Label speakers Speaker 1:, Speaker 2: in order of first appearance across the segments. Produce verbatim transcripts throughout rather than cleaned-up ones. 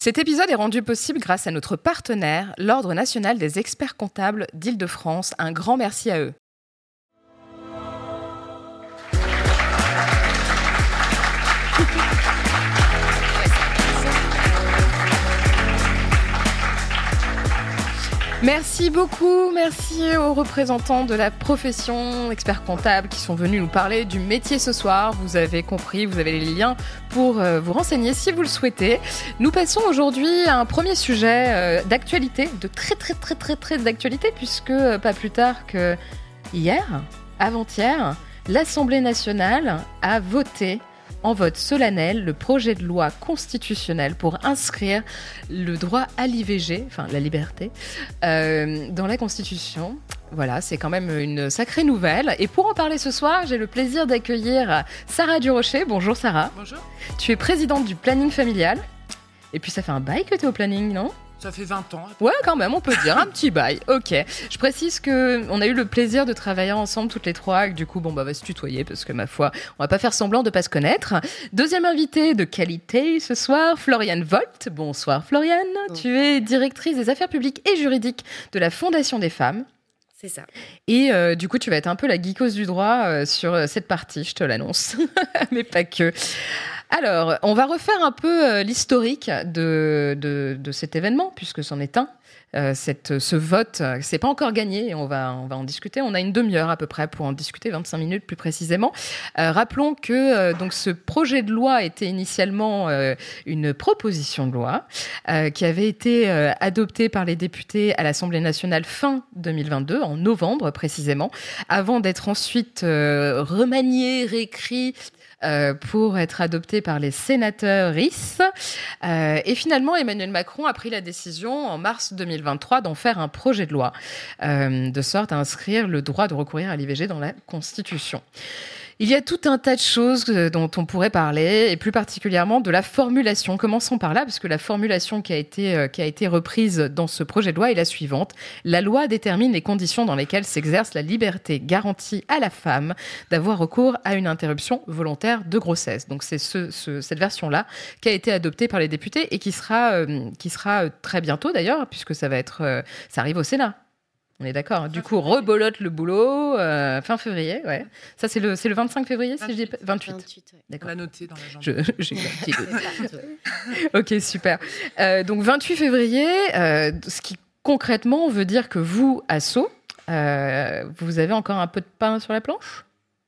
Speaker 1: Cet épisode est rendu possible grâce à notre partenaire, l'Ordre national des experts comptables d'Île-de-France. Un grand merci à eux. Merci beaucoup, merci aux représentants de la profession, experts comptables qui sont venus nous parler du métier ce soir. Vous avez compris, vous avez les liens pour euh, vous renseigner si vous le souhaitez. Nous passons aujourd'hui à un premier sujet euh, d'actualité, de très très très très très d'actualité, puisque euh, pas plus tard que hier, avant-hier, l'Assemblée nationale a voté en vote solennel le projet de loi constitutionnelle pour inscrire le droit à l'I V G, enfin la liberté, euh, dans la Constitution. Voilà, c'est quand même une sacrée nouvelle. Et pour en parler ce soir, j'ai le plaisir d'accueillir Sarah Durocher. Bonjour Sarah.
Speaker 2: Bonjour.
Speaker 1: Tu es présidente du planning familial. Et puis ça fait un bail que tu es au planning, non ?
Speaker 2: Ça fait vingt ans.
Speaker 1: Ouais, quand même, on peut dire un petit bail. Ok. Je précise que on a eu le plaisir de travailler ensemble toutes les trois. Et du coup, bon, bah, on va se tutoyer parce que ma foi, on va pas faire semblant de pas se connaître. Deuxième invité de qualité ce soir, Floriane Volt. Bonsoir Floriane.
Speaker 3: Bon.
Speaker 1: Tu es directrice des affaires publiques et juridiques de la Fondation des femmes.
Speaker 3: C'est ça.
Speaker 1: Et euh, du coup, tu vas être un peu la geekose du droit euh, sur euh, cette partie, je te l'annonce. Mais pas que. Alors, on va refaire un peu euh, l'historique de, de, de cet événement, puisque c'en est un. Euh, cette, ce vote, euh, c'est pas encore gagné, et on va, on va en discuter. On a une demi-heure à peu près pour en discuter, vingt-cinq minutes plus précisément. Euh, rappelons que euh, donc ce projet de loi était initialement euh, une proposition de loi euh, qui avait été euh, adoptée par les députés à l'Assemblée nationale fin deux mille vingt-deux, en novembre précisément, avant d'être ensuite euh, remaniée, réécrit, Euh, pour être adopté par les sénateurs R I S. Euh, et finalement, Emmanuel Macron a pris la décision en mars deux mille vingt-trois d'en faire un projet de loi, euh, de sorte à inscrire le droit de recourir à l'I V G dans la Constitution. Il y a tout un tas de choses dont on pourrait parler, et plus particulièrement de la formulation. Commençons par là, parce que la formulation qui a été, euh, qui a été reprise dans ce projet de loi est la suivante. La loi détermine les conditions dans lesquelles s'exerce la liberté garantie à la femme d'avoir recours à une interruption volontaire de grossesse. Donc c'est ce, ce, cette version-là qui a été adoptée par les députés et qui sera, euh, qui sera très bientôt d'ailleurs, puisque ça va être, euh, ça arrive au Sénat. On est d'accord. Du coup, rebolote le boulot euh, fin février. Ouais. Ça, c'est le, c'est le vingt-cinq février, si je dis pas... vingt-huit.
Speaker 3: vingt-huit, ouais.
Speaker 2: On
Speaker 1: D'accord.
Speaker 2: l'a noté dans l'agenda.
Speaker 1: Je, j'ai un petit doute. Ok, super. Euh, donc, vingt-huit février, euh, ce qui concrètement veut dire que vous, asso, euh, vous avez encore un peu de pain sur la planche ?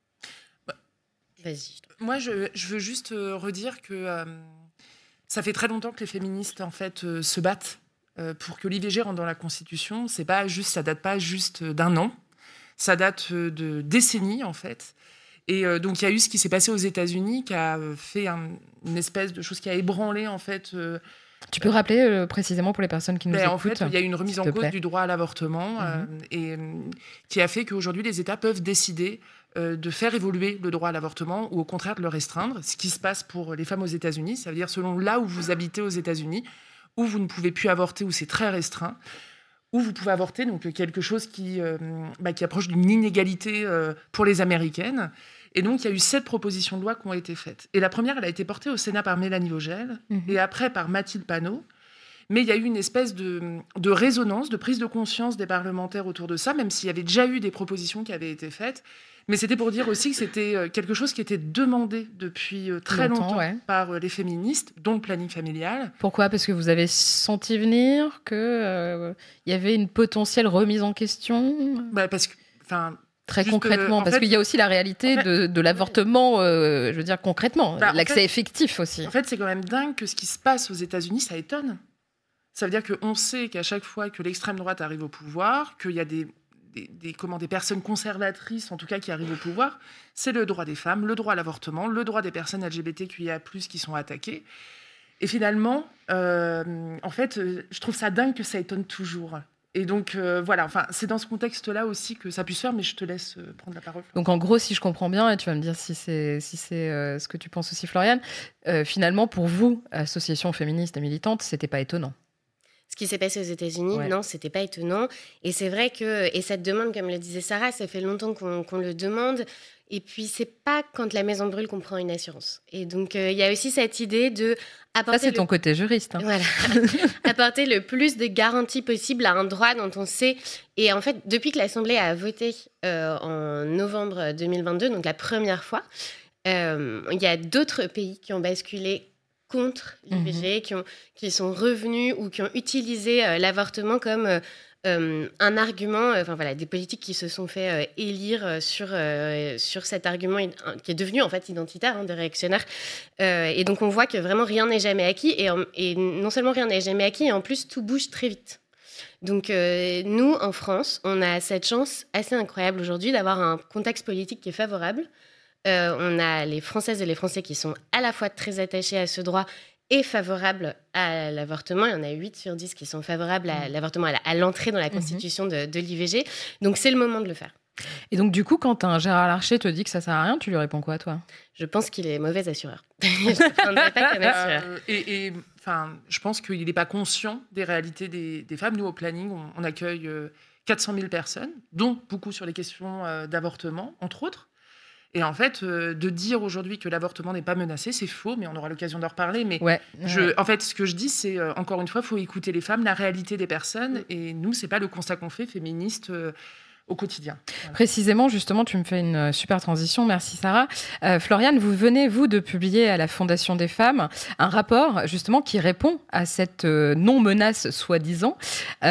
Speaker 3: Vas-y.
Speaker 2: Moi, je, je veux juste euh, redire que euh, ça fait très longtemps que les féministes en fait euh, se battent euh, pour que l'I V G rentre dans la Constitution. C'est pas juste, ça date pas juste d'un an, ça date euh, de décennies en fait. Et euh, donc il y a eu ce qui s'est passé aux États-Unis, qui a euh, fait un, une espèce de chose qui a ébranlé en fait. Euh,
Speaker 1: Tu peux rappeler euh, précisément pour les personnes qui nous
Speaker 2: ben,
Speaker 1: écoutent ?
Speaker 2: en fait, il y a eu une remise en
Speaker 1: te
Speaker 2: cause
Speaker 1: plaît.
Speaker 2: du droit à l'avortement euh, et euh, qui a fait qu'aujourd'hui les États peuvent décider euh, de faire évoluer le droit à l'avortement ou au contraire de le restreindre. Ce qui se passe pour les femmes aux États-Unis, ça veut dire selon là où vous habitez aux États-Unis, où vous ne pouvez plus avorter, où c'est très restreint, où vous pouvez avorter, donc quelque chose qui, euh, bah, qui approche d'une inégalité euh, pour les Américaines. Et donc, il y a eu sept propositions de loi qui ont été faites. Et la première, elle a été portée au Sénat par Mélanie Vogel, mmh. et après par Mathilde Panot. Mais il y a eu une espèce de, de résonance, de prise de conscience des parlementaires autour de ça, même s'il y avait déjà eu des propositions qui avaient été faites. Mais c'était pour dire aussi que c'était quelque chose qui était demandé depuis très longtemps, longtemps ouais. par les féministes, dont le planning familial.
Speaker 1: Pourquoi ? Parce que vous avez senti venir qu'il euh, y avait une potentielle remise en question ?
Speaker 2: bah parce que, enfin...
Speaker 1: Très
Speaker 2: Juste,
Speaker 1: concrètement,
Speaker 2: euh,
Speaker 1: parce
Speaker 2: fait,
Speaker 1: qu'il y a aussi la réalité
Speaker 2: en fait,
Speaker 1: de, de l'avortement, euh, je veux dire concrètement,
Speaker 2: bah,
Speaker 1: l'accès
Speaker 2: en fait,
Speaker 1: effectif aussi.
Speaker 2: En fait, c'est quand même dingue que ce qui se passe aux États-Unis, ça étonne. Ça veut dire qu'on sait qu'à chaque fois que l'extrême droite arrive au pouvoir, qu'il y a des, des, des, comment, des personnes conservatrices, en tout cas, qui arrivent au pouvoir, c'est le droit des femmes, le droit à l'avortement, le droit des personnes L G B T Q I A plus, qui sont attaquées. Et finalement, euh, en fait, je trouve ça dingue que ça étonne toujours. Et donc, euh, voilà, enfin, c'est dans ce contexte-là aussi que ça puisse faire, mais je te laisse euh, prendre la parole.
Speaker 1: Donc, en gros, si je comprends bien, et tu vas me dire si c'est, si c'est euh, ce que tu penses aussi, Floriane, euh, finalement, pour vous, association féministe et militante, c'était pas étonnant.
Speaker 3: qui s'est passé aux États-Unis,
Speaker 1: Ouais.
Speaker 3: non, c'était pas étonnant. Et c'est vrai que, et cette demande, comme le disait Sarah, ça fait longtemps qu'on, qu'on le demande. Et puis, c'est pas quand la maison brûle qu'on prend une assurance. Et donc, il euh, y a aussi cette idée de apporter.
Speaker 1: Ça, c'est
Speaker 3: le...
Speaker 1: ton côté juriste. Hein.
Speaker 3: Voilà. Apporter le plus de garanties possible à un droit dont on sait. Et en fait, depuis que l'Assemblée a voté euh, en novembre deux mille vingt-deux, donc la première fois, il euh, y a d'autres pays qui ont basculé contre l'I V G, mmh. qui, ont, qui sont revenus ou qui ont utilisé euh, l'avortement comme euh, euh, un argument, enfin euh, voilà, des politiques qui se sont fait euh, élire sur, euh, sur cet argument qui est devenu en fait identitaire, hein, des réactionnaires. Euh, et donc on voit que vraiment rien n'est jamais acquis, et, et non seulement rien n'est jamais acquis, et en plus tout bouge très vite. Donc euh, nous, en France, on a cette chance assez incroyable aujourd'hui d'avoir un contexte politique qui est favorable. Euh, on a les Françaises et les Français qui sont à la fois très attachés à ce droit et favorables à l'avortement. Il y en a huit sur dix qui sont favorables à l'avortement, à, la, à l'entrée dans la Constitution de, de l'I V G. Donc, c'est le moment de le faire.
Speaker 1: Et donc, du coup, quand un Gérard Larcher te dit que ça sert à rien, tu lui réponds quoi, toi ?
Speaker 3: Je pense qu'il est mauvais assureur. Je ne prendrai pas comme assureur.
Speaker 2: Euh, et, et enfin, je pense qu'il n'est pas conscient des réalités des, des femmes. Nous, au planning, on, on accueille euh, quatre cent mille personnes, dont beaucoup sur les questions euh, d'avortement, entre autres. Et en fait, euh, de dire aujourd'hui que l'avortement n'est pas menacé, c'est faux, mais on aura l'occasion d'en reparler. Mais
Speaker 1: ouais,
Speaker 2: je,
Speaker 1: ouais.
Speaker 2: en fait, ce que je dis, c'est, euh, encore une fois, il faut écouter les femmes, la réalité des personnes. Et nous, ce n'est pas le constat qu'on fait, féministes, euh, au quotidien.
Speaker 1: Voilà. Précisément, justement, tu me fais une super transition. Merci, Sarah. Euh, Floriane, vous venez, vous, de publier à la Fondation des femmes un rapport, justement, qui répond à cette euh, non-menace, soi-disant,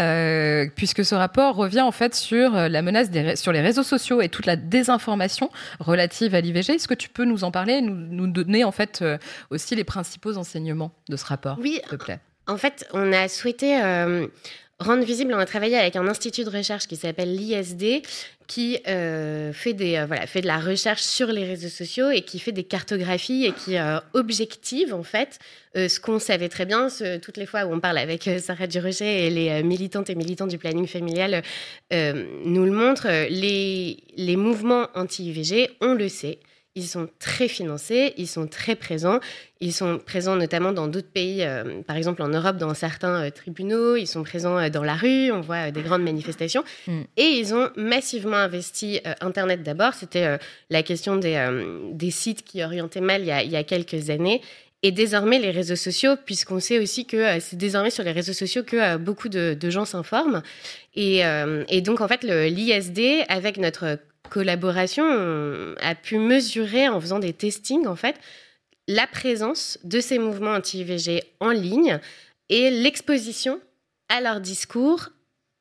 Speaker 1: euh, puisque ce rapport revient, en fait, sur la menace des, sur les réseaux sociaux et toute la désinformation relative à l'I V G. Est-ce que tu peux nous en parler, nous, nous donner, en fait, euh, aussi les principaux enseignements de ce rapport,
Speaker 3: oui,
Speaker 1: s'il te plaît ?
Speaker 3: En fait, on a souhaité... Euh... rendre visible, on a travaillé avec un institut de recherche qui s'appelle l'I S D, qui euh, fait, des, euh, voilà, fait de la recherche sur les réseaux sociaux et qui fait des cartographies et qui euh, objective, en fait, euh, ce qu'on savait très bien, ce, toutes les fois où on parle avec euh, Sarah Durocher et les euh, militantes et militants du planning familial euh, nous le montrent, les, les mouvements anti-I V G, on le sait, ils sont très financés, ils sont très présents. Ils sont présents notamment dans d'autres pays, euh, par exemple en Europe, dans certains euh, tribunaux. Ils sont présents euh, dans la rue, on voit euh, des grandes manifestations. Mm. Et ils ont massivement investi euh, Internet d'abord. C'était euh, la question des, euh, des sites qui orientaient mal il y a, il y a quelques années. Et désormais, les réseaux sociaux, puisqu'on sait aussi que euh, c'est désormais sur les réseaux sociaux que euh, beaucoup de, de gens s'informent. Et, euh, et donc, en fait, le, l'I S D, avec notre collaboration, on a pu mesurer, en faisant des testings, en fait, la présence de ces mouvements anti-I V G en ligne et l'exposition à leur discours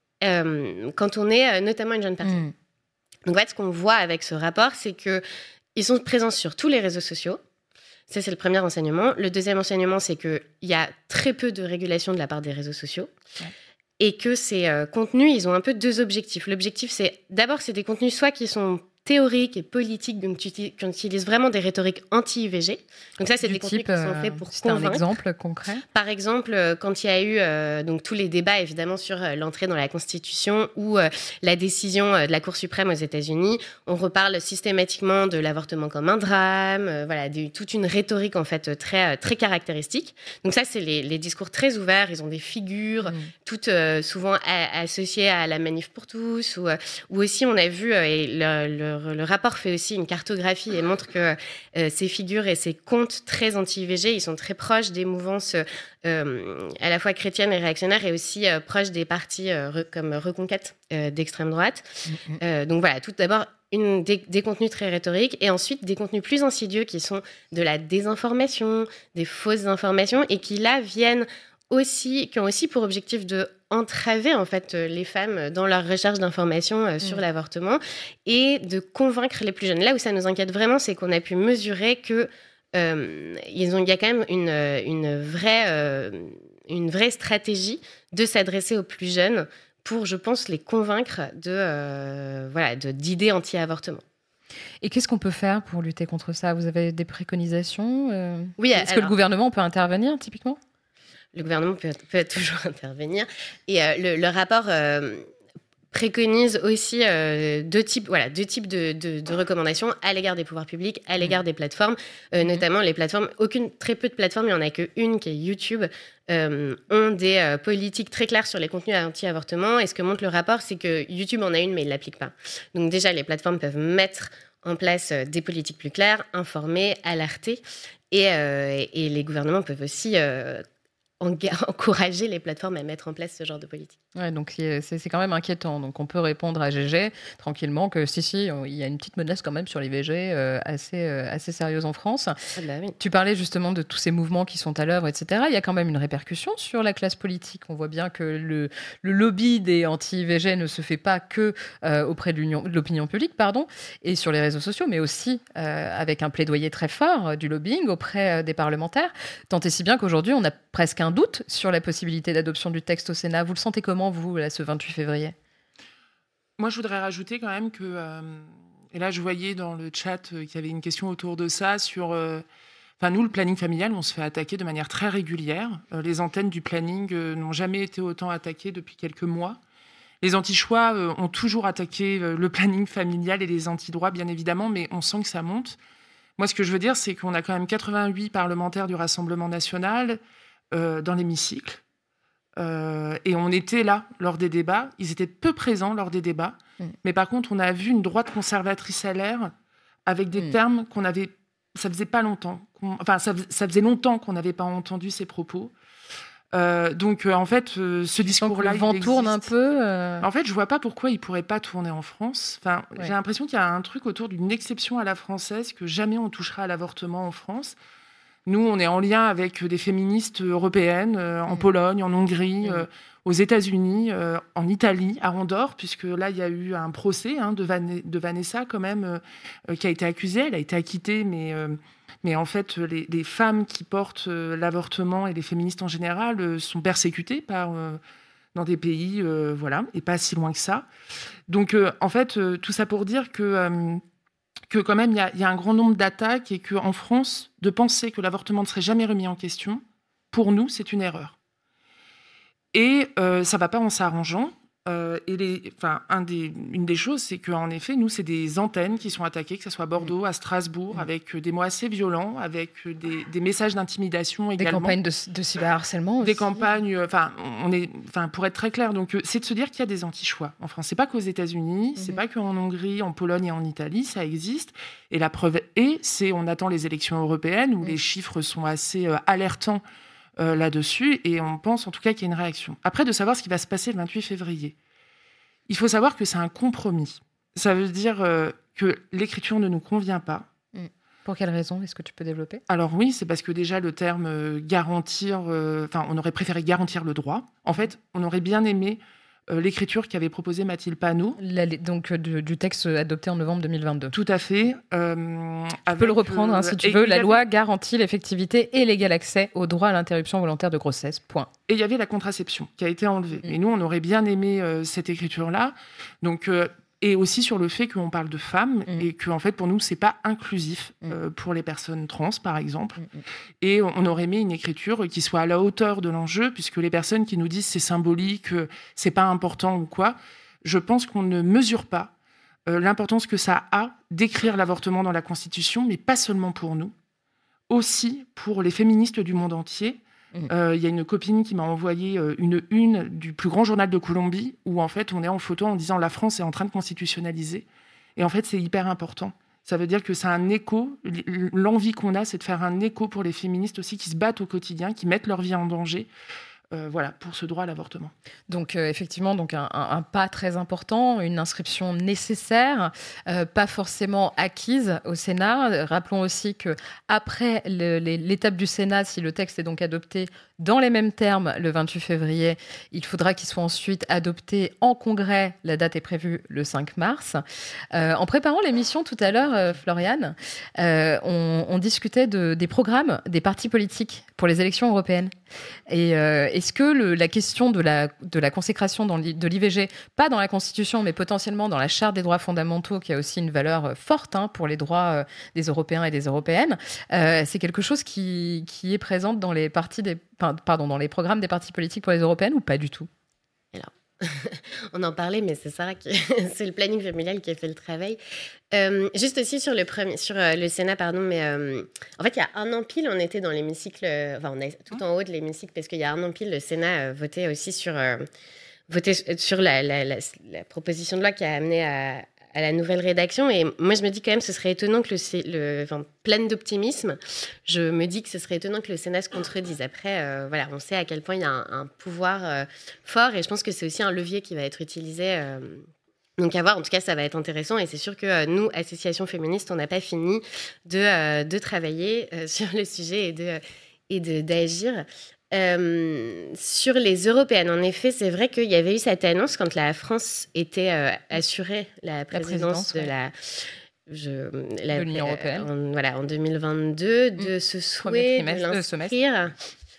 Speaker 3: euh, quand on est euh, notamment une jeune personne. Mmh. Donc, en fait, ce qu'on voit avec ce rapport, c'est qu'ils sont présents sur tous les réseaux sociaux. Ça, c'est le premier enseignement. Le deuxième enseignement, c'est qu'il y a très peu de régulation de la part des réseaux sociaux. Ouais. Et que ces euh, contenus, ils ont un peu deux objectifs. L'objectif, c'est d'abord, c'est des contenus soit qui sont théoriques et politiques, donc qui utilisent vraiment des rhétoriques anti-I V G. Donc ça, c'est
Speaker 1: du
Speaker 3: des
Speaker 1: type,
Speaker 3: contenus qui sont faits pour
Speaker 1: c'est
Speaker 3: convaincre.
Speaker 1: Un exemple concret.
Speaker 3: Par exemple, quand il y a eu euh, donc tous les débats évidemment sur euh, l'entrée dans la Constitution ou euh, la décision euh, de la Cour suprême aux États-Unis, on reparle systématiquement de l'avortement comme un drame. Euh, voilà, de, toute une rhétorique en fait très très caractéristique. Donc ça, c'est les, les discours très ouverts. Ils ont des figures, mmh. toutes euh, souvent a, associées à la manif pour tous, ou, euh, ou aussi on a vu euh, et le, le Le rapport fait aussi une cartographie et montre que euh, ces figures et ces comptes très anti-I V G, ils sont très proches des mouvances euh, à la fois chrétiennes et réactionnaires et aussi euh, proches des partis euh, re, comme Reconquête euh, d'extrême droite. Mm-hmm. Euh, donc voilà, tout d'abord, une, des, des contenus très rhétoriques et ensuite des contenus plus insidieux qui sont de la désinformation, des fausses informations et qui là viennent aussi, qui ont aussi pour objectif de entraver en fait les femmes dans leur recherche d'informations euh, sur mmh. l'avortement et de convaincre les plus jeunes. Là où ça nous inquiète vraiment, c'est qu'on a pu mesurer que euh, ils ont, il y a quand même une, une vraie, euh, une vraie stratégie de s'adresser aux plus jeunes pour, je pense, les convaincre de, euh, voilà, de, d'idées anti-avortement.
Speaker 1: Et qu'est-ce qu'on peut faire pour lutter contre ça ? Vous avez des préconisations ? euh...
Speaker 3: Oui.
Speaker 1: Est-ce alors... que le gouvernement peut intervenir typiquement ?
Speaker 3: Le gouvernement peut, peut toujours intervenir. Et euh, le, le rapport euh, préconise aussi euh, deux types, voilà, deux types de, de, de recommandations à l'égard des pouvoirs publics, à l'égard des plateformes, euh, mmh. notamment les plateformes. Aucune, très peu de plateformes, il n'y en a qu'une qui est YouTube, euh, ont des euh, politiques très claires sur les contenus anti-avortement. Et ce que montre le rapport, c'est que YouTube en a une, mais il ne l'applique pas. Donc déjà, les plateformes peuvent mettre en place euh, des politiques plus claires, informer, alerter. Et, euh, et les gouvernements peuvent aussi euh, encourager les plateformes à mettre en place ce genre de politique.
Speaker 1: Ouais, donc c'est, c'est quand même inquiétant. Donc on peut répondre à G G tranquillement que si, si, il y a une petite menace quand même sur l'I V G euh, assez, euh, assez sérieuse en France.
Speaker 3: Ah bah oui.
Speaker 1: Tu parlais justement de tous ces mouvements qui sont à l'œuvre, et cetera. Il y a quand même une répercussion sur la classe politique. On voit bien que le, le lobby des anti-I V G ne se fait pas que euh, auprès de, l'union, de l'opinion publique, pardon, et sur les réseaux sociaux, mais aussi euh, avec un plaidoyer très fort euh, du lobbying auprès euh, des parlementaires. Tant et si bien qu'aujourd'hui, on a presque un doute sur la possibilité d'adoption du texte au Sénat. Vous le sentez comment, vous, là, ce vingt-huit février ?
Speaker 2: Moi, je voudrais rajouter quand même que... Euh, et là, je voyais dans le chat euh, qu'il y avait une question autour de ça sur... Euh, enfin, nous, le planning familial, on se fait attaquer de manière très régulière. Euh, les antennes du planning euh, n'ont jamais été autant attaquées depuis quelques mois. Les anti-choix euh, ont toujours attaqué euh, le planning familial et les anti-droits, bien évidemment, mais on sent que ça monte. Moi, ce que je veux dire, c'est qu'on a quand même quatre-vingt-huit parlementaires du Rassemblement national euh, dans l'hémicycle. Euh, et on était là lors des débats. Ils étaient peu présents lors des débats. Mmh. Mais par contre, on a vu une droite conservatrice à l'air avec des mmh. termes qu'on avait... Ça faisait pas longtemps. Qu'on, enfin, ça, ça faisait longtemps qu'on n'avait pas entendu ces propos. Euh, donc, euh, en fait, euh, ce discours-là,
Speaker 1: le vent
Speaker 2: il
Speaker 1: tourne
Speaker 2: existe.
Speaker 1: un peu. Euh...
Speaker 2: En fait, je vois pas pourquoi il pourrait pas tourner en France. Enfin, ouais. J'ai l'impression qu'il y a un truc autour d'une exception à la française, que jamais on touchera à l'avortement en France. Nous, on est en lien avec des féministes européennes, euh, en mmh. Pologne, en Hongrie, mmh. euh, aux États-Unis, euh, en Italie, à Andorre, puisque là, il y a eu un procès hein, de, Van- de Vanessa, quand même, euh, qui a été accusée. Elle a été acquittée, mais, euh, mais en fait, les, les femmes qui portent euh, l'avortement et les féministes en général euh, sont persécutées par, euh, dans des pays, euh, voilà, et pas si loin que ça. Donc, euh, en fait, euh, tout ça pour dire que... Euh, que quand même, il y, y a un grand nombre d'attaques et qu'en France, de penser que l'avortement ne serait jamais remis en question, pour nous, c'est une erreur. Et euh, ça ne va pas en s'arrangeant. Euh, et les, enfin, un des, une des choses, c'est qu'en effet, nous, c'est des antennes qui sont attaquées, que ce soit à Bordeaux, à Strasbourg, mmh. avec des mots assez violents, avec des, des messages d'intimidation également.
Speaker 1: Des campagnes de, de cyberharcèlement aussi.
Speaker 2: Des campagnes, enfin, on est, enfin, pour être très clair, donc, c'est de se dire qu'il y a des anti-choix en France. C'est pas qu'aux États-Unis, mmh. c'est pas qu'en Hongrie, en Pologne et en Italie, ça existe. Et la preuve est, c'est on attend les élections européennes où mmh. les chiffres sont assez euh, alertants Euh, là-dessus, et on pense en tout cas qu'il y a une réaction. Après, de savoir ce qui va se passer le vingt-huit février. Il faut savoir que c'est un compromis. Ça veut dire euh, que l'écriture ne nous convient pas.
Speaker 1: Mmh. Pour quelle raison ? Est-ce que tu peux développer ?
Speaker 2: Alors oui, c'est parce que déjà le terme euh, garantir, enfin, euh, on aurait préféré garantir le droit. En fait, on aurait bien aimé Euh, l'écriture qu'avait proposée Mathilde Panot.
Speaker 1: La, donc euh, du, du texte adopté en novembre deux mille vingt-deux.
Speaker 2: Tout à fait. Euh,
Speaker 1: tu peux le reprendre euh, hein, si tu veux. La avait... loi garantit l'effectivité et l'égal accès au droit à l'interruption volontaire de grossesse. Point.
Speaker 2: Et il y avait la contraception qui a été enlevée. Mmh. Et nous, on aurait bien aimé euh, cette écriture-là. Donc, euh, et aussi sur le fait qu'on parle de femmes mmh. et que, en fait, pour nous, c'est pas inclusif mmh. euh, pour les personnes trans, par exemple. Mmh. Et on aurait aimé une écriture qui soit à la hauteur de l'enjeu, puisque les personnes qui nous disent c'est symbolique, c'est pas important ou quoi, je pense qu'on ne mesure pas euh, l'importance que ça a d'écrire l'avortement dans la Constitution, mais pas seulement pour nous, aussi pour les féministes du monde entier. Il mmh. euh, y a une copine qui m'a envoyé euh, une une du plus grand journal de Colombie où en fait on est en photo en disant la France est en train de constitutionnaliser, et en fait c'est hyper important. Ça veut dire que c'est un écho, l'envie qu'on a, c'est de faire un écho pour les féministes aussi qui se battent au quotidien, qui mettent leur vie en danger. Euh, voilà, pour ce droit à l'avortement.
Speaker 1: Donc euh, effectivement, donc un, un, un pas très important, une inscription nécessaire, euh, pas forcément acquise au Sénat. Rappelons aussi que après le, les, l'étape du Sénat, si le texte est donc adopté dans les mêmes termes le vingt-huit février, il faudra qu'il soit ensuite adopté en Congrès. La date est prévue le cinq mars. Euh, en préparant l'émission tout à l'heure, euh, Floriane, euh, on, on discutait de, des programmes des partis politiques pour les élections européennes. Et euh, est-ce que le, la question de la, de la consécration dans l'I, de l'I V G, pas dans la Constitution, mais potentiellement dans la Charte des droits fondamentaux, qui a aussi une valeur forte hein, pour les droits euh, des Européens et des Européennes, euh, c'est quelque chose qui, qui est présent dans les partis des, pardon, dans les programmes des partis politiques pour les Européennes ou pas du tout ?
Speaker 3: Alors, on en parlait, mais c'est Sarah qui, c'est le planning familial qui a fait le travail. Euh, juste aussi sur le premier, sur euh, le Sénat, pardon, mais euh, en fait, il y a un an pile, on était dans l'hémicycle, euh, enfin, on est tout en haut de l'hémicycle parce qu'il y a un an pile, le Sénat euh, votait aussi sur, euh, votait sur la, la, la, la proposition de loi qui a amené à, à la nouvelle rédaction. Et moi, je me dis quand même, ce serait étonnant que le, le enfin, pleine d'optimisme, je me dis que ce serait étonnant que le Sénat se contredise. Après, euh, voilà, on sait à quel point il y a un, un pouvoir euh, fort, et je pense que c'est aussi un levier qui va être utilisé. Euh, Donc à voir, en tout cas, ça va être intéressant. Et c'est sûr que euh, nous, associations féministes, on n'a pas fini de, euh, de travailler euh, sur le sujet et, de, et de, d'agir. Euh, sur les européennes, en effet, c'est vrai qu'il y avait eu cette annonce quand la France était euh, assurée la présidence, la présidence de ouais. la... Je, la,
Speaker 1: de l'Union européenne.
Speaker 3: En, voilà, en deux mille vingt-deux, de mmh. ce souhait de l'inscrire...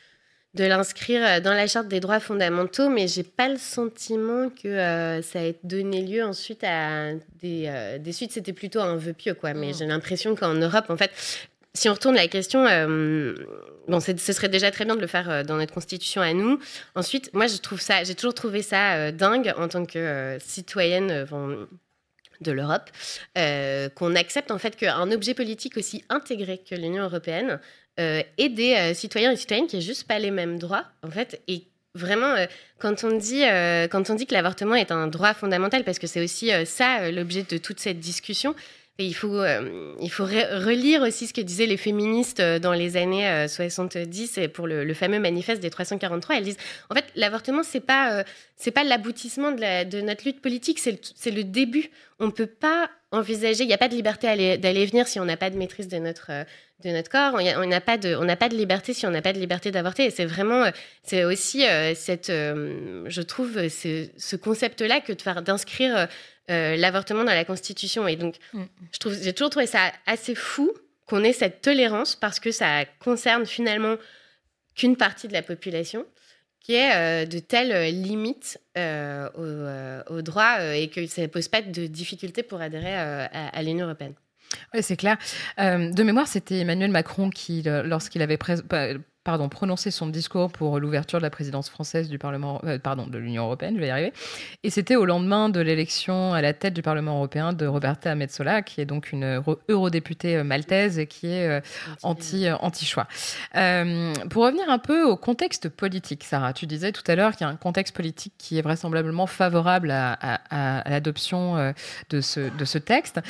Speaker 3: de l'inscrire dans la Charte des droits fondamentaux, mais j'ai pas le sentiment que euh, ça ait donné lieu ensuite à des, euh, des suites. C'était plutôt un vœu pieux, quoi. Mais mmh. j'ai l'impression qu'en Europe, en fait, si on retourne la question, euh, bon, c'est, ce serait déjà très bien de le faire euh, dans notre constitution à nous. Ensuite, moi, je trouve ça, j'ai toujours trouvé ça euh, dingue en tant que euh, citoyenne euh, de l'Europe, euh, qu'on accepte en fait qu'un objet politique aussi intégré que l'Union européenne Euh, et des euh, citoyens et citoyennes qui n'ont juste pas les mêmes droits, en fait. Et vraiment, euh, quand, on dit, euh, quand on dit que l'avortement est un droit fondamental, parce que c'est aussi euh, ça euh, l'objet de toute cette discussion, et il faut, euh, il faut re- relire aussi ce que disaient les féministes euh, dans les années euh, soixante-dix, et pour le, le fameux manifeste des trois cent quarante-trois. Elles disent, en fait, l'avortement, ce n'est pas, euh, c'est pas l'aboutissement de, la, de notre lutte politique, c'est le, c'est le début. On ne peut pas envisager, il n'y a pas de liberté aller, d'aller et venir si on n'a pas de maîtrise de notre... Euh, de notre corps, on n'a pas de, on n'a pas de liberté si on n'a pas de liberté d'avorter. Et c'est vraiment, c'est aussi euh, cette, euh, je trouve, c'est, ce concept-là que de faire, d'inscrire euh, l'avortement dans la Constitution. Et donc, mm. je trouve, j'ai toujours trouvé ça assez fou qu'on ait cette tolérance parce que ça concerne finalement qu'une partie de la population qui est euh, de telles limites euh, au, euh, au droit euh, et que ça ne pose pas de difficultés pour adhérer euh, à, à l'Union européenne.
Speaker 1: Oui, c'est clair. Euh, de mémoire, c'était Emmanuel Macron qui, lorsqu'il avait pré- pardon, prononcé son discours pour l'ouverture de la présidence française du Parlement, euh, pardon, de l'Union européenne, je vais y arriver, et c'était au lendemain de l'élection à la tête du Parlement européen de Roberta Metsola, qui est donc une euro- eurodéputée maltaise et qui est euh, anti, euh, anti-choix. Euh, pour revenir un peu au contexte politique, Sarah, tu disais tout à l'heure qu'il y a un contexte politique qui est vraisemblablement favorable à, à, à l'adoption euh, de, ce, de ce texte.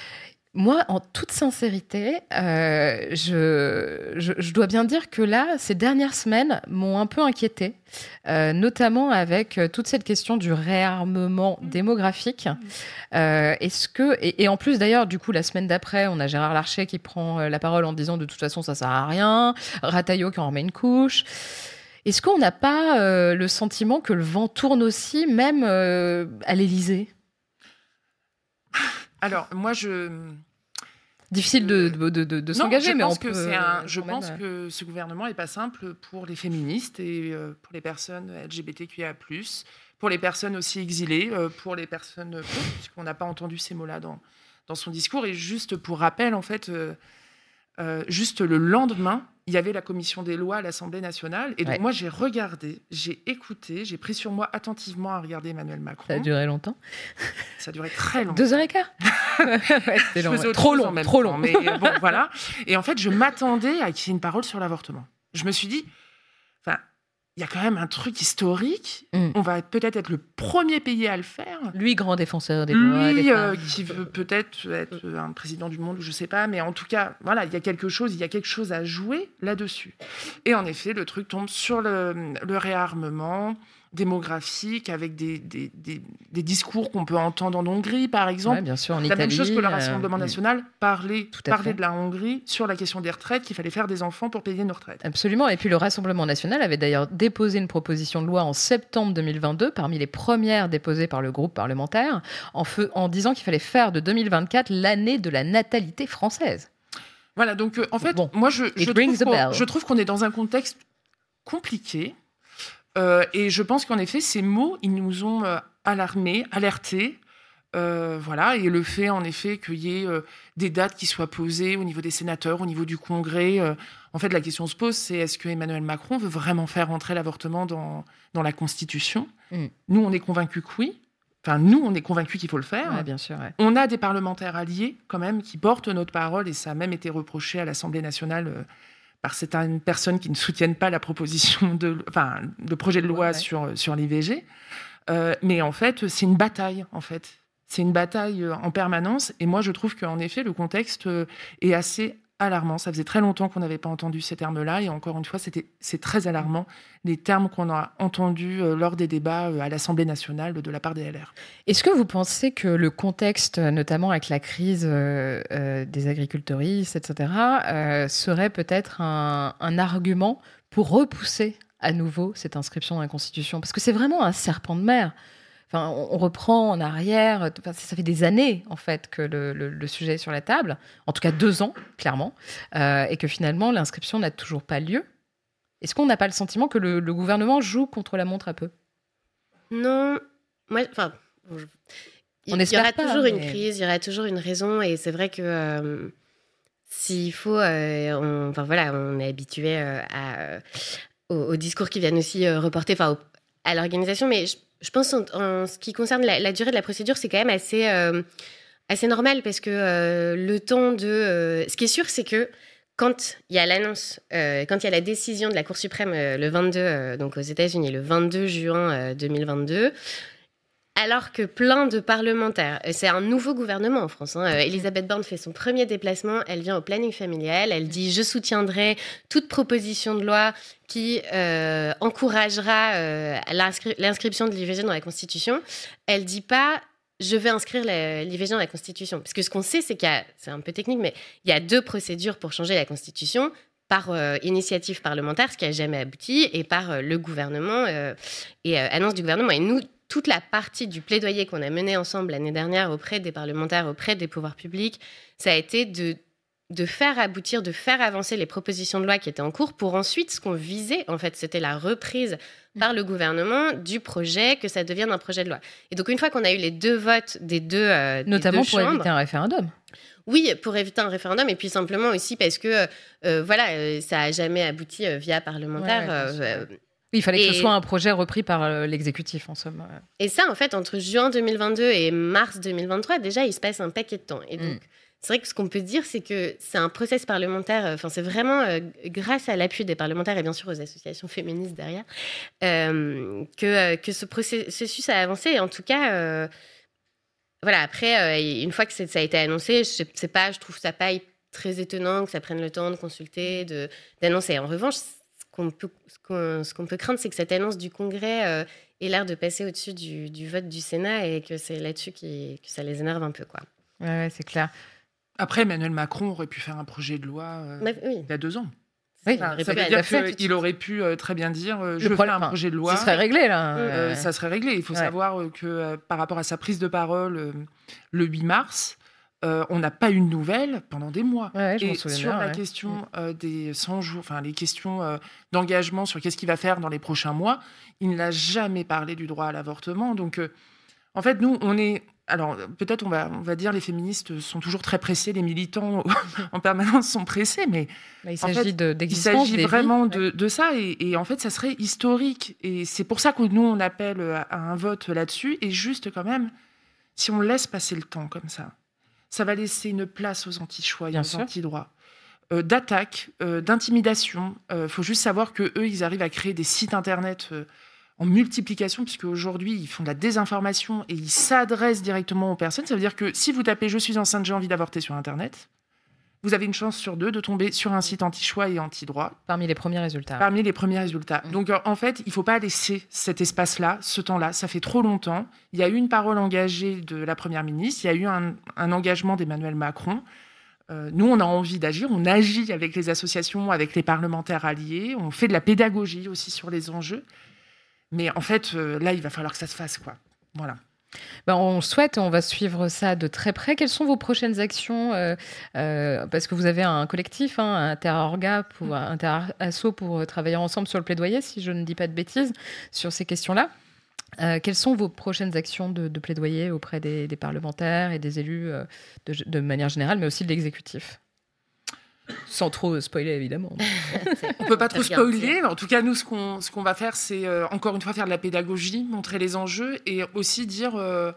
Speaker 1: Moi, en toute sincérité, euh, je, je, je dois bien dire que là, ces dernières semaines m'ont un peu inquiétée, euh, notamment avec toute cette question du réarmement démographique. Euh, est-ce que, et, et en plus d'ailleurs, du coup, la semaine d'après, on a Gérard Larcher qui prend la parole en disant de toute façon, ça sert à rien, Rataillot qui en remet une couche. Est-ce qu'on n'a pas euh, le sentiment que le vent tourne aussi, même euh, à l'Élysée ?
Speaker 2: Alors, moi, je...
Speaker 1: Difficile de, de, de, de, de s'engager,
Speaker 2: non, je
Speaker 1: mais
Speaker 2: pense
Speaker 1: on
Speaker 2: que
Speaker 1: peut...
Speaker 2: C'est un, je
Speaker 1: même...
Speaker 2: pense que ce gouvernement n'est pas simple pour les féministes et euh, pour les personnes L G B T Q I A plus, pour les personnes aussi exilées, euh, pour les personnes pauvres, puisqu'on n'a pas entendu ces mots-là dans, dans son discours. Et juste pour rappel, en fait, euh, euh, juste le lendemain, il y avait la commission des lois à l'Assemblée nationale. Et donc, ouais. moi, j'ai regardé, j'ai écouté, j'ai pris sur moi attentivement à regarder Emmanuel Macron.
Speaker 1: Ça a duré longtemps.
Speaker 2: Ça a duré très longtemps.
Speaker 1: Deux heures et quart. Ouais, c'était long, ouais. Trop long, trop long.
Speaker 2: Mais bon, voilà. Et en fait, je m'attendais à qu'il y ait une parole sur l'avortement. Je me suis dit, enfin, il y a quand même un truc historique. Mm. On va peut-être être le premier pays à le faire.
Speaker 1: Lui, grand défenseur des droits
Speaker 2: Lui,
Speaker 1: des
Speaker 2: euh, qui veut peut-être être un président du monde, je ne sais pas. Mais en tout cas, voilà, il y a quelque chose, il y a quelque chose à jouer là-dessus. Et en effet, le truc tombe sur le, le réarmement démographique, avec des, des, des, des discours qu'on peut entendre en Hongrie, par exemple.
Speaker 1: Ouais, bien sûr, en
Speaker 2: la
Speaker 1: Italie,
Speaker 2: même chose que le Rassemblement euh, national, parler, parler
Speaker 1: fait.
Speaker 2: de la Hongrie sur la question des retraites, qu'il fallait faire des enfants pour payer nos retraites.
Speaker 1: Absolument. Et puis le Rassemblement national avait d'ailleurs déposé une proposition de loi en septembre deux mille vingt-deux, parmi les premières déposées par le groupe parlementaire, en, feu, en disant qu'il fallait faire de deux mille vingt-quatre l'année de la natalité française.
Speaker 2: Voilà, donc euh, en fait,
Speaker 1: bon,
Speaker 2: moi je, je, trouve qu'on, je trouve qu'on est dans un contexte compliqué. Euh, et je pense qu'en effet, ces mots, ils nous ont euh, alarmés, alertés. Euh, voilà, et le fait, en effet, qu'il y ait euh, des dates qui soient posées au niveau des sénateurs, au niveau du Congrès. Euh, en fait, la question se pose, c'est est-ce que Emmanuel Macron veut vraiment faire entrer l'avortement dans, dans la Constitution ? mmh. Nous, on est convaincus que oui. Enfin, nous, on est convaincus qu'il faut le faire.
Speaker 1: Ouais, bien sûr, ouais.
Speaker 2: On a des parlementaires alliés, quand même, qui portent notre parole, et ça a même été reproché à l'Assemblée nationale euh, par certaines personnes qui ne soutiennent pas la proposition de... Enfin, le projet de loi ouais, ouais. sur, sur l'I V G. Euh, mais en fait, c'est une bataille, en fait. C'est une bataille en permanence. Et moi, je trouve qu'en effet, le contexte est assez alarmant. Ça faisait très longtemps qu'on n'avait pas entendu ces termes-là. Et encore une fois, c'était, c'est très alarmant, les termes qu'on a entendus lors des débats à l'Assemblée nationale de la part des L R.
Speaker 1: Est-ce que vous pensez que le contexte, notamment avec la crise euh, euh, des agriculteuristes, et cetera, euh, serait peut-être un, un argument pour repousser à nouveau cette inscription dans la Constitution ? Parce que c'est vraiment un serpent de mer. Enfin, on reprend en arrière, enfin, ça fait des années en fait que le, le, le sujet est sur la table, en tout cas deux ans clairement, euh, et que finalement l'inscription n'a toujours pas lieu. Est-ce qu'on n'a pas le sentiment que le, le gouvernement joue contre la montre un peu ?
Speaker 3: Non, moi, enfin, bon, je... il, il y aura pas, toujours mais... une crise, il y aura toujours une raison, et c'est vrai que euh, s'il faut, euh, on, enfin voilà, on est habitué euh, à, euh, aux, aux discours qui viennent aussi euh, reporter, enfin, à l'organisation, mais je, Je pense en, en ce qui concerne la, la durée de la procédure, c'est quand même assez, euh, assez normal parce que euh, le temps de... Euh, ce qui est sûr, c'est que quand il y a l'annonce, euh, quand il y a la décision de la Cour suprême euh, le vingt-deux, euh, donc aux États-Unis, le vingt-deux juin euh, deux mille vingt-deux, alors que plein de parlementaires, c'est un nouveau gouvernement en France, hein, Elisabeth Borne fait son premier déplacement, elle vient au planning familial, elle dit « je soutiendrai toute proposition de loi qui euh, encouragera euh, l'inscri- l'inscription de l'I V G dans la Constitution ». Elle dit pas « je vais inscrire l'I V G dans la Constitution ». Parce que ce qu'on sait, c'est qu'il y a, c'est un peu technique, mais il y a deux procédures pour changer la Constitution, par euh, initiative parlementaire, ce qui n'a jamais abouti, et par euh, le gouvernement euh, et euh, annonce du gouvernement. Et nous, toute la partie du plaidoyer qu'on a mené ensemble l'année dernière auprès des parlementaires, auprès des pouvoirs publics, ça a été de, de faire aboutir, de faire avancer les propositions de loi qui étaient en cours pour ensuite, ce qu'on visait, en fait, c'était la reprise par le gouvernement du projet, que ça devienne un projet de loi. Et donc, une fois qu'on a eu les deux votes des deux euh,
Speaker 1: Notamment
Speaker 3: des deux
Speaker 1: pour
Speaker 3: chambres,
Speaker 1: éviter un référendum.
Speaker 3: Oui, pour éviter un référendum, et puis simplement aussi parce que euh, voilà, euh, ça n'a jamais abouti euh, via parlementaire.
Speaker 1: Ouais, ouais,
Speaker 3: euh,
Speaker 1: Oui, il fallait
Speaker 3: et...
Speaker 1: que ce soit un projet repris par euh, l'exécutif, en somme.
Speaker 3: Et ça, en fait, entre juin deux mille vingt-deux et mars deux mille vingt-trois, déjà, il se passe un paquet de temps. Et donc, mm. c'est vrai que ce qu'on peut dire, c'est que c'est un process parlementaire, enfin, c'est vraiment euh, grâce à l'appui des parlementaires et bien sûr aux associations féministes derrière, euh, que, euh, que ce processus a avancé. Et en tout cas... Euh, Voilà, après, euh, une fois que ça a été annoncé, je sais pas, je trouve ça pas très étonnant que ça prenne le temps de consulter, de, d'annoncer. En revanche, ce qu'on peut, ce qu'on, ce qu'on peut craindre, c'est que cette annonce du Congrès euh, ait l'air de passer au-dessus du, du vote du Sénat et que c'est là-dessus qui, que ça les énerve un peu, quoi.
Speaker 1: Ouais, ouais, c'est clair.
Speaker 2: Après, Emmanuel Macron aurait pu faire un projet de loi euh, bah, oui. il y a deux ans.
Speaker 3: Oui,
Speaker 2: enfin, ça veut dire qu'il aurait pu euh, très bien dire euh, je
Speaker 1: problème,
Speaker 2: fais un projet de loi.
Speaker 1: Ça serait réglé, là.
Speaker 2: Euh, euh, ça serait réglé. Il faut ouais. savoir euh, que euh, par rapport à sa prise de parole euh, le huit mars, euh, on n'a pas eu de nouvelles pendant des mois.
Speaker 1: Ouais, je
Speaker 2: Et
Speaker 1: m'en souviens
Speaker 2: sur
Speaker 1: bien,
Speaker 2: la
Speaker 1: ouais.
Speaker 2: question euh, des cent jours, enfin les questions euh, d'engagement sur qu'est-ce qu'il va faire dans les prochains mois, il n'a jamais parlé du droit à l'avortement. Donc, euh, en fait, nous, on est... Alors, peut-être on va, on va dire les féministes sont toujours très pressés, les militants en permanence sont pressés, mais
Speaker 1: bah, il
Speaker 2: en
Speaker 1: s'agit,
Speaker 2: fait,
Speaker 1: de,
Speaker 2: il s'agit vraiment de, de ça. Et, et en fait, ça serait historique. Et c'est pour ça que nous, on appelle à, à un vote là-dessus. Et juste quand même, si on laisse passer le temps comme ça, ça va laisser une place aux anti-choix et aux anti-droits. Euh, d'attaque, euh, d'intimidation. Il euh, faut juste savoir qu'eux, ils arrivent à créer des sites internet... Euh, en multiplication, puisque aujourd'hui ils font de la désinformation et ils s'adressent directement aux personnes. Ça veut dire que si vous tapez « Je suis enceinte, j'ai envie d'avorter » sur Internet, vous avez une chance sur deux de tomber sur un site anti-choix et anti-droit.
Speaker 1: Parmi les premiers résultats.
Speaker 2: Parmi les premiers résultats. Mmh. Donc en fait, il ne faut pas laisser cet espace-là, ce temps-là. Ça fait trop longtemps. Il y a eu une parole engagée de la Première ministre, il y a eu un, un engagement d'Emmanuel Macron. Euh, nous, on a envie d'agir, on agit avec les associations, avec les parlementaires alliés, on fait de la pédagogie aussi sur les enjeux. Mais en fait, euh, là, il va falloir que ça se fasse, quoi. Voilà.
Speaker 1: Ben, on souhaite, on va suivre ça de très près. Quelles sont vos prochaines actions euh, euh, parce que vous avez un collectif, hein, un inter-orga, pour, un inter-asso pour travailler ensemble sur le plaidoyer, si je ne dis pas de bêtises, sur ces questions-là. Euh, quelles sont vos prochaines actions de, de plaidoyer auprès des, des parlementaires et des élus euh, de, de manière générale, mais aussi de l'exécutif ? Sans trop spoiler, évidemment.
Speaker 2: On ne peut pas trop spoiler, mais en tout cas, nous, ce qu'on, ce qu'on va faire, c'est euh, encore une fois faire de la pédagogie, montrer les enjeux et aussi dire, euh,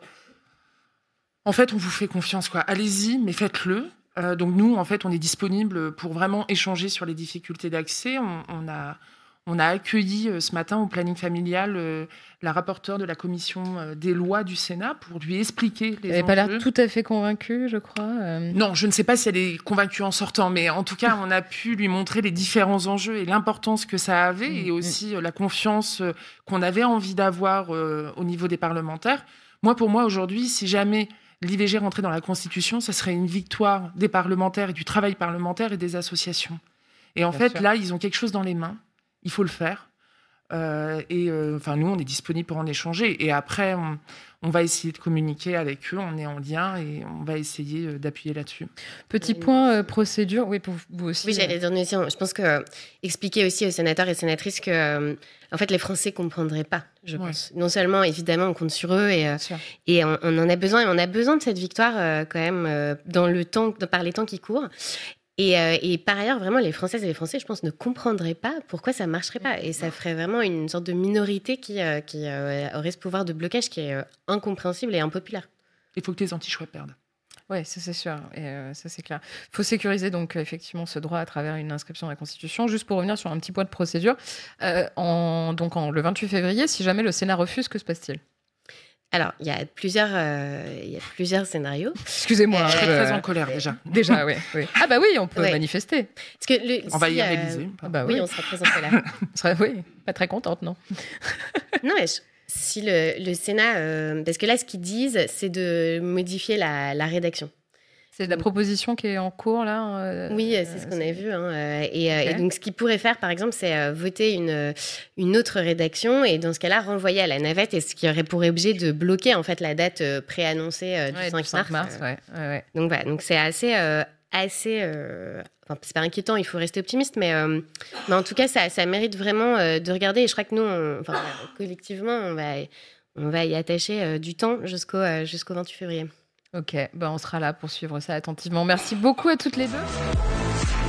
Speaker 2: en fait, on vous fait confiance, quoi. Allez-y, mais faites-le. Euh, donc nous, en fait, on est disponible pour vraiment échanger sur les difficultés d'accès. On, on a... On a accueilli euh, ce matin au planning familial euh, la rapporteure de la commission euh, des lois du Sénat pour lui expliquer les
Speaker 1: Elle n'avait
Speaker 2: enjeux.
Speaker 1: pas l'air tout à fait convaincue, je crois. Euh...
Speaker 2: Non, je ne sais pas si elle est convaincue en sortant, mais en tout cas, on a pu lui montrer les différents enjeux et l'importance que ça avait, mmh, et aussi mmh. euh, la confiance euh, qu'on avait envie d'avoir euh, au niveau des parlementaires. Moi, pour moi, aujourd'hui, si jamais l'I V G rentrait dans la Constitution, ça serait une victoire des parlementaires et du travail parlementaire et des associations. Et en Bien fait, sûr. Là, ils ont quelque chose dans les mains. Il faut le faire. Euh, et euh, enfin, nous, on est disponibles pour en échanger. Et après, on, on va essayer de communiquer avec eux. On est en lien et on va essayer euh, d'appuyer là-dessus.
Speaker 1: Petit point euh, procédure. Oui, pour vous aussi.
Speaker 3: Oui, j'allais dire aussi. Je pense que euh, expliquer aussi aux sénateurs et sénatrices que, euh, en fait, les Français ne comprendraient pas, je ouais. pense. Non seulement, évidemment, on compte sur eux et, euh, et on, on en a besoin. Et on a besoin de cette victoire euh, quand même euh, dans le temps, par les temps qui courent. Et, euh, et par ailleurs, vraiment, les Françaises et les Français, je pense, ne comprendraient pas pourquoi ça ne marcherait pas. Et ça ferait vraiment une sorte de minorité qui, euh, qui euh, aurait ce pouvoir de blocage qui est euh, incompréhensible et impopulaire.
Speaker 2: Il faut que les anti-choix perdent.
Speaker 1: Oui, ça c'est sûr, et euh, ça c'est clair. Il faut sécuriser donc effectivement ce droit à travers une inscription à la Constitution. Juste pour revenir sur un petit point de procédure, euh, en, donc en, le vingt-huit février, si jamais le Sénat refuse, que se passe-t-il ?
Speaker 3: Alors, il y a plusieurs, euh, il y a plusieurs scénarios.
Speaker 1: Excusez-moi.
Speaker 2: Je suis
Speaker 1: euh,
Speaker 2: très en colère déjà.
Speaker 1: Déjà, oui, oui. Ah bah oui, on peut
Speaker 3: ouais.
Speaker 1: manifester.
Speaker 3: Parce que le,
Speaker 2: on va
Speaker 3: si,
Speaker 2: y
Speaker 3: euh,
Speaker 2: réaliser.
Speaker 1: Ah bah
Speaker 3: oui,
Speaker 1: oui,
Speaker 3: on sera très en colère.
Speaker 1: on sera, oui, pas très contente, non.
Speaker 3: Non, mais je, si le, le Sénat... Euh, parce que là, ce qu'ils disent, c'est de modifier la, la rédaction.
Speaker 1: C'est de la proposition qui est en cours, là euh,
Speaker 3: Oui, c'est ce qu'on a vu. Hein, et, okay. et donc, ce qu'ils pourraient faire, par exemple, c'est euh, voter une, une autre rédaction et, dans ce cas-là, renvoyer à la navette, et ce qui aurait pour objet de bloquer, en fait, la date euh, préannoncée euh, du
Speaker 1: ouais,
Speaker 3: cinq
Speaker 1: mars.
Speaker 3: Euh,
Speaker 1: ouais, ouais, ouais.
Speaker 3: Donc, voilà. Donc, c'est assez... Euh, assez euh, enfin, c'est pas inquiétant, il faut rester optimiste, mais, euh, mais en tout cas, ça, ça mérite vraiment euh, de regarder. Et je crois que nous, on, enfin, collectivement, on va, on va y attacher euh, du temps jusqu'au, euh, jusqu'au vingt-huit février.
Speaker 1: Ok, ben on sera là pour suivre ça attentivement. Merci beaucoup à toutes les deux.